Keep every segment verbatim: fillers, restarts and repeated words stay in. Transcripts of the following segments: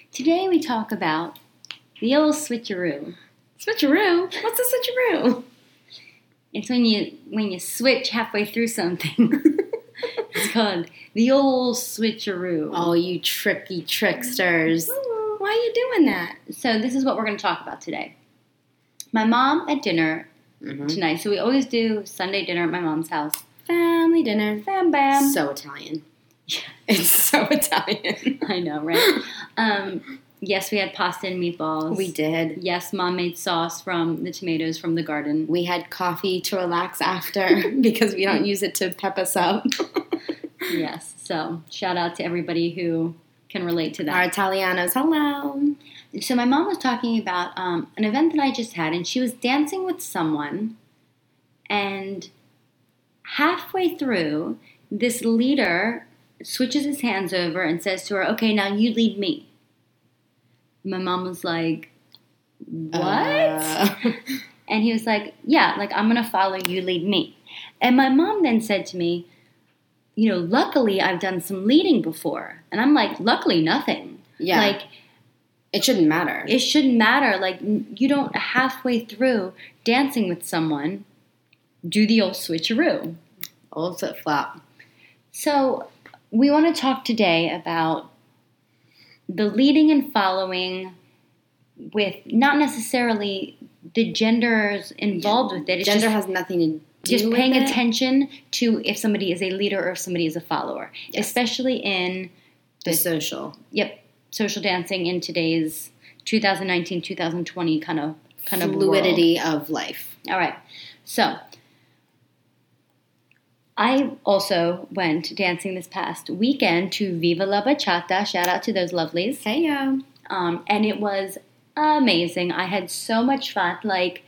Today we talk about the old switcheroo. Switcheroo? What's a switcheroo? It's when you when you switch halfway through something. It's called the old switcheroo. Oh, you tricky tricksters. Why are you doing that? So this is what we're going to talk about today. My mom at dinner mm-hmm. tonight. So we always do Sunday dinner at my mom's house. Family dinner. Bam, bam. So Italian. It's so Italian. I know, right? Um, yes, we had pasta and meatballs. We did. Yes, Mom made sauce from the tomatoes from the garden. We had coffee to relax after because we don't use it to pep us up. Yes, so shout out to everybody who can relate to that. Our Italianos, hello. So my mom was talking about um, an event that I just had, and she was dancing with someone, and halfway through, this leader switches his hands over and says to her, okay, now you lead me. My mom was like, what? Uh. And he was like, yeah, like, I'm going to follow you, lead me. And my mom then said to me, you know, luckily I've done some leading before. And I'm like, luckily nothing. Yeah. Like, it shouldn't matter. It shouldn't matter. Like, you don't halfway through dancing with someone do the old switcheroo. Old flip-flop. So we want to talk today about the leading and following with not necessarily the genders involved with it. It's Gender just, has nothing to do just with paying it. attention to if somebody is a leader or if somebody is a follower. Yes. Especially in the, the social. Yep. Social dancing in today's twenty nineteen, twenty twenty kind of kind of fluidity world. Of life. All right. So I also went dancing this past weekend to Viva La Bachata. Shout out to those lovelies. Hey, yo. Um, and it was amazing. I had so much fun. Like,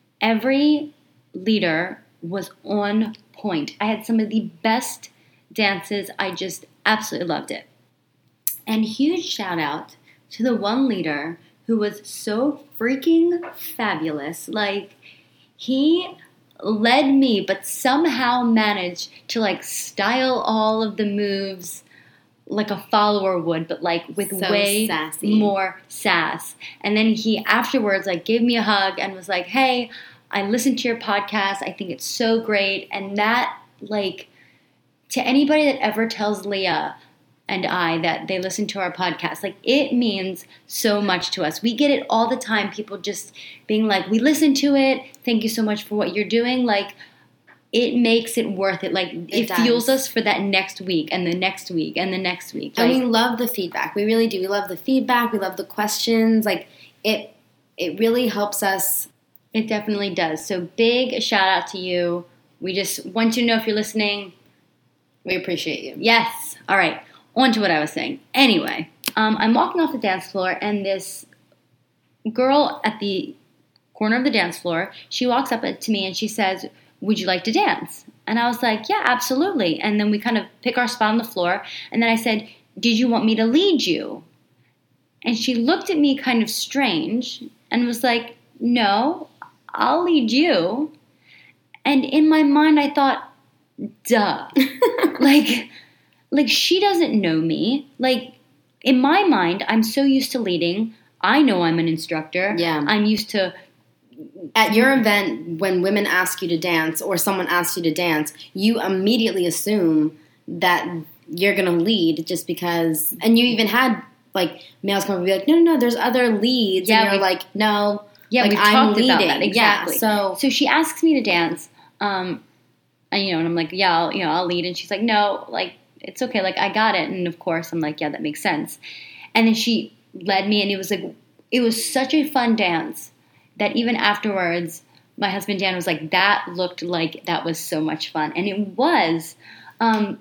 every leader was on point. I had some of the best dances. I just absolutely loved it. And huge shout out to the one leader who was so freaking fabulous. Like, he led me, but somehow managed to, like, style all of the moves like a follower would, but, like, with so way sassy. More sass. And then he afterwards, like, gave me a hug and was like, hey, I listened to your podcast. I think it's so great. And that, like, to anybody that ever tells Leah and I that they listen to our podcast, like, it means so much to us. We get it all the time. People just being like, we listen to it. Thank you so much for what you're doing. Like, it makes it worth it. Like, it, it fuels us for that next week and the next week and the next week. Like, and we love the feedback. We really do. We love the feedback. We love the questions. Like, it, it really helps us. It definitely does. So big shout out to you. We just want you to know if you're listening. We appreciate you. Yes. All right. On to what I was saying. Anyway, um, I'm walking off the dance floor, and this girl at the corner of the dance floor, she walks up to me and she says, would you like to dance? And I was like, yeah, absolutely. And then we kind of pick our spot on the floor. And then I said, did you want me to lead you? And she looked at me kind of strange and was like, no, I'll lead you. And in my mind, I thought, duh. like... Like, she doesn't know me. Like, in my mind, I'm so used to leading. I know I'm an instructor. Yeah. I'm used to... At your event, when women ask you to dance or someone asks you to dance, you immediately assume that you're going to lead just because... And you even had, like, males come and be like, no, no, no, there's other leads. Yeah, and you're we, like, no, yeah, like, we've I'm talked leading. About that. Exactly. Yeah, so, so she asks me to dance, um, and, you know, and I'm like, yeah, I'll, you know, I'll lead. And she's like, no, like... it's okay, like, I got it. And of course, I'm like, yeah, that makes sense. And then she led me, and it was like, it was such a fun dance that even afterwards, my husband Dan was like, that looked like that was so much fun. And it was. Um,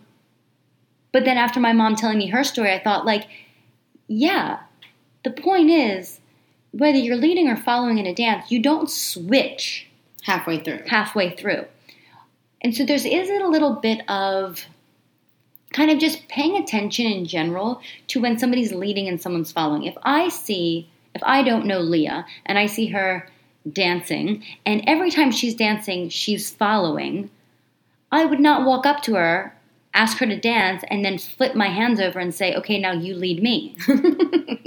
but then after my mom telling me her story, I thought, like, yeah, the point is, whether you're leading or following in a dance, you don't switch. Halfway through. Halfway through. And so there's is it a little bit of kind of just paying attention in general to when somebody's leading and someone's following. If I see, if I don't know Leah and I see her dancing, and every time she's dancing, she's following, I would not walk up to her, ask her to dance, and then flip my hands over and say, okay, now you lead me. No.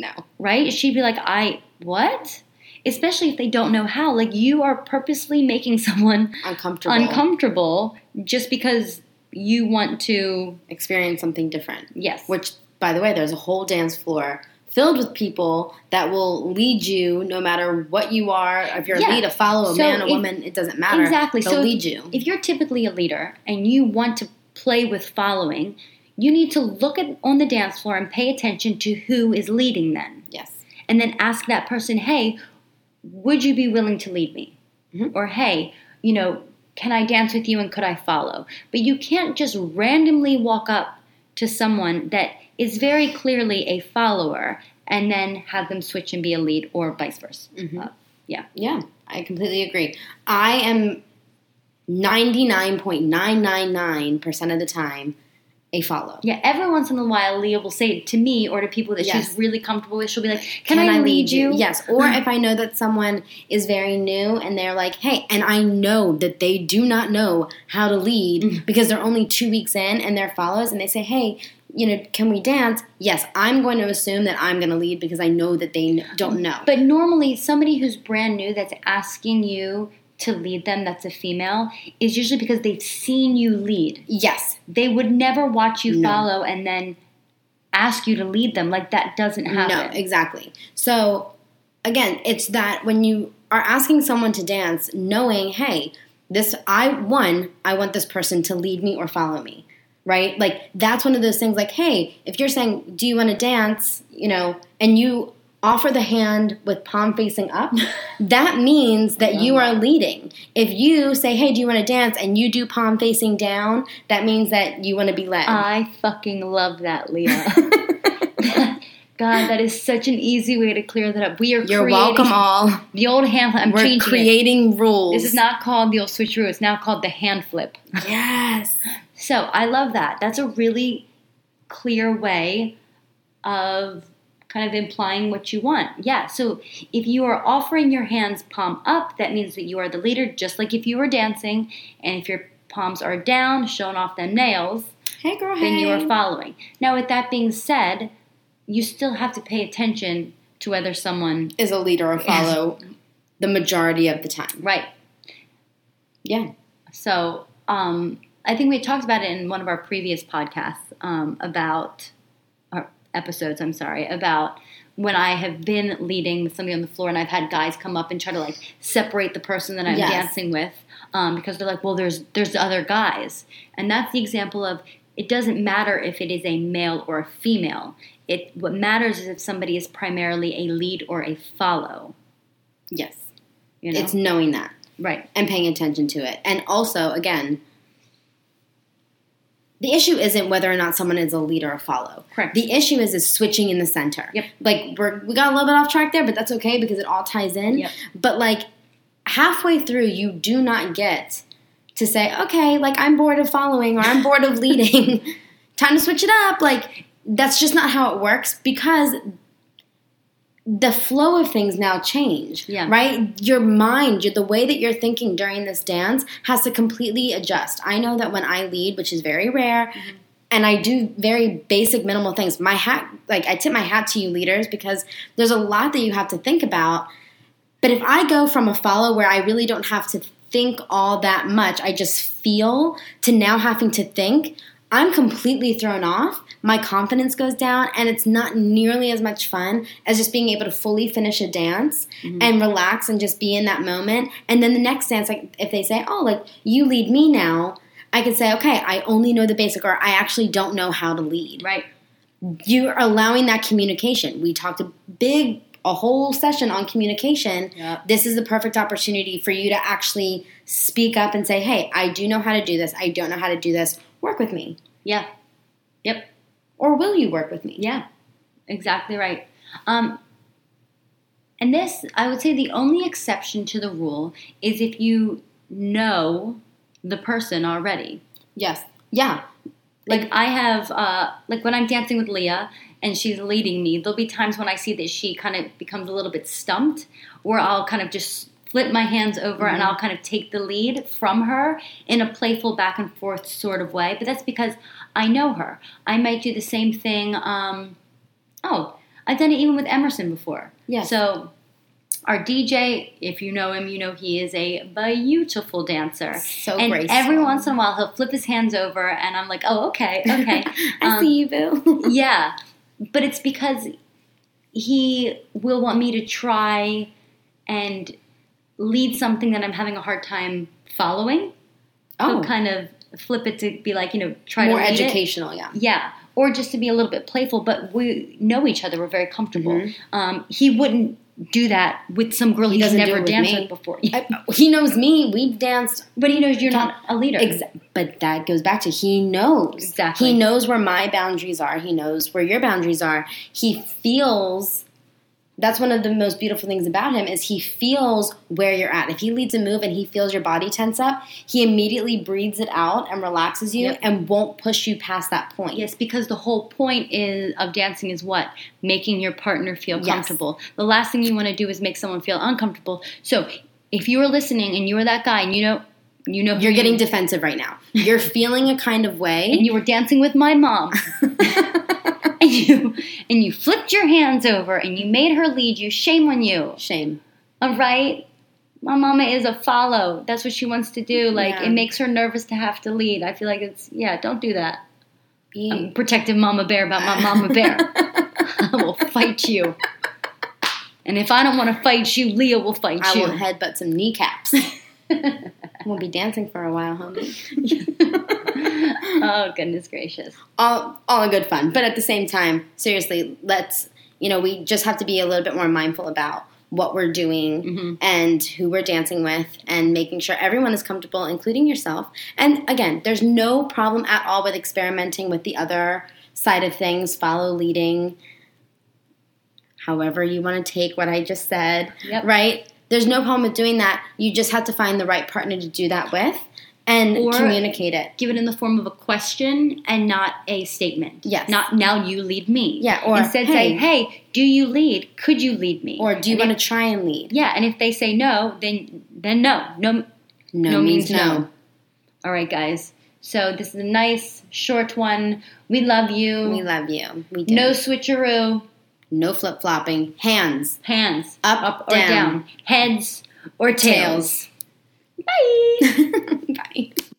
right? She'd be like, I, what? Especially if they don't know how. Like, you are purposely making someone Uncomfortable. uncomfortable just because you want to experience something different. Yes. Which, by the way, there's a whole dance floor filled with people that will lead you no matter what you are. If you're Yeah. a lead, a follow, a So man, a if- woman, it doesn't matter. Exactly. They'll so lead if, you. If you're typically a leader and you want to play with following, you need to look at on the dance floor and pay attention to who is leading then. Yes. And then ask that person, hey, would you be willing to lead me? Mm-hmm. Or, hey, you know, can I dance with you and could I follow? But you can't just randomly walk up to someone that is very clearly a follower and then have them switch and be a lead or vice versa. Mm-hmm. Uh, yeah. Yeah, I completely agree. I am ninety-nine point nine nine nine percent of the time a follow. Yeah, every once in a while, Leah will say it to me or to people that Yes. she's really comfortable with. She'll be like, can, I, lead you? Yes. Or if I know that someone is very new and they're like, hey, and I know that they do not know how to lead Mm-hmm. because they're only two weeks in and they're follows and they say, hey, you know, can we dance? Yes, I'm going to assume that I'm going to lead because I know that they n- don't know. But normally, somebody who's brand new that's asking you to lead them, that's a female, is usually because they've seen you lead. Yes. They would never watch you No. follow and then ask you to lead them. Like, that doesn't happen. No, exactly. So, again, it's that when you are asking someone to dance, knowing, hey, this, I, one, I want this person to lead me or follow me, right? Like, that's one of those things like, hey, if you're saying, do you want to dance, you know, and you offer the hand with palm facing up, that means that you are leading. If you say, hey, do you want to dance, and you do palm facing down, that means that you want to be led. I fucking love that, Leah. God, that is such an easy way to clear that up. We are You're creating welcome all. the old hand flip. I'm We're changing creating it. rules. This is not called the old switcheroo. It's now called the hand flip. Yes. So I love that. That's a really clear way of kind of implying what you want. Yeah, so if you are offering your hands palm up, that means that you are the leader, just like if you were dancing. And if your palms are down, showing off them nails, Hey, girl, then hey. you are following. Now, with that being said, you still have to pay attention to whether someone... Is a leader or follow the majority of the time. Right. Yeah. So, um, I think we talked about it in one of our previous podcasts um, about... Our episodes, I'm sorry, about when I have been leading with somebody on the floor and I've had guys come up and try to, like, separate the person that I'm Yes. dancing with um, because they're like, well, there's there's other guys. And that's the example of it doesn't matter if it is a male or a female. It what matters is if somebody is primarily a lead or a follow. Yes. You know? It's knowing that right. and paying attention to it. And also, again, the issue isn't whether or not someone is a leader or follow. Correct. The issue is is switching in the center. Yep. Like, we're, we got a little bit off track there, but that's okay because it all ties in. Yep. But, like, halfway through, you do not get to say, okay, like, I'm bored of following or I'm bored of leading. Time to switch it up. Like, that's just not how it works because the flow of things now change, Yeah. right? Your mind, your, the way that you're thinking during this dance has to completely adjust. I know that when I lead, which is very rare, mm-hmm. and I do very basic, minimal things, my hat, like I tip my hat to you leaders because there's a lot that you have to think about. But if I go from a follow where I really don't have to think all that much, I just feel, to now having to think, I'm completely thrown off. My confidence goes down, and it's not nearly as much fun as just being able to fully finish a dance mm-hmm. and relax and just be in that moment. And then the next dance, like if they say, oh, like, you lead me now, I could say, okay, I only know the basic, or I actually don't know how to lead. Right. You're allowing that communication. We talked a big, a whole session on communication. Yep. This is the perfect opportunity for you to actually speak up and say, hey, I do know how to do this. I don't know how to do this. Work with me. Yeah. Yep. Or will you work with me? Yeah, exactly right. Um, and this, I would say the only exception to the rule is if you know the person already. Yes. Yeah. Like I have, uh, like when I'm dancing with Leah and she's leading me, there'll be times when I see that she kind of becomes a little bit stumped, or I'll kind of just flip my hands over mm-hmm. and I'll kind of take the lead from her in a playful back and forth sort of way. But that's because I know her. I might do the same thing. Um, oh, I I've done it even with Emerson before. Yes. So our D J, if you know him, you know he is a beautiful dancer. So and graceful. every once in a while, he'll flip his hands over, and I'm like, oh, okay, okay. I Um, see you, boo. yeah. But it's because he will want me to try and lead something that I'm having a hard time following. Oh. He'll kind of flip it to be like, you know, try More to lead educational, it. yeah. Yeah. Or just to be a little bit playful, but we know each other. We're very comfortable. Mhm. Um, he wouldn't do that with some girl He he's doesn't do never it with danced me. with before. I, he knows me. We've danced. But he knows you're not a leader. Exa- but that goes back to he knows. Exactly. He knows where my boundaries are. He knows where your boundaries are. He feels. That's one of the most beautiful things about him is he feels where you're at. If he leads a move and he feels your body tense up, he immediately breathes it out and relaxes you Yep. and won't push you past that point. Yes, because the whole point is of dancing is what? Making your partner feel Yes. comfortable. The last thing you want to do is make someone feel uncomfortable. So if you are listening and you are that guy and you know you know who You're getting you, defensive right now. You're feeling a kind of way. and you were dancing with my mom. and you and you flipped your hands over and you made her lead you, shame on you. Shame. All right? My mama is a follow. That's what she wants to do. Like, Yeah. it makes her nervous to have to lead. I feel like it's, yeah, don't do that. Be- I'm protective mama bear about my mama bear. I will fight you. And if I don't want to fight you, Leah will fight I you. will headbutt some kneecaps. We'll be dancing for a while, homie. Oh, goodness gracious. all all in good fun. But at the same time, seriously, let's, you know, we just have to be a little bit more mindful about what we're doing Mhm. and who we're dancing with and making sure everyone is comfortable, including yourself. And again, there's no problem at all with experimenting with the other side of things, follow leading, however you want to take what I just said, Yep. right? There's no problem with doing that. You just have to find the right partner to do that with and Or- communicate it. Give it in the form of a question and not a statement. Yes. Not, now you lead me. Yeah, or, Instead say, hey. hey, do you lead? Could you lead me? Or do you And want if- to try and lead? Yeah, and if they say no, then then no. No, No, No means means no. no. All right, guys. So this is a nice, short one. We love you. We love you. We do. No switcheroo. No flip flopping. Hands. Hands. Up, up or down. down. Heads or tails. Tails. Bye. Bye.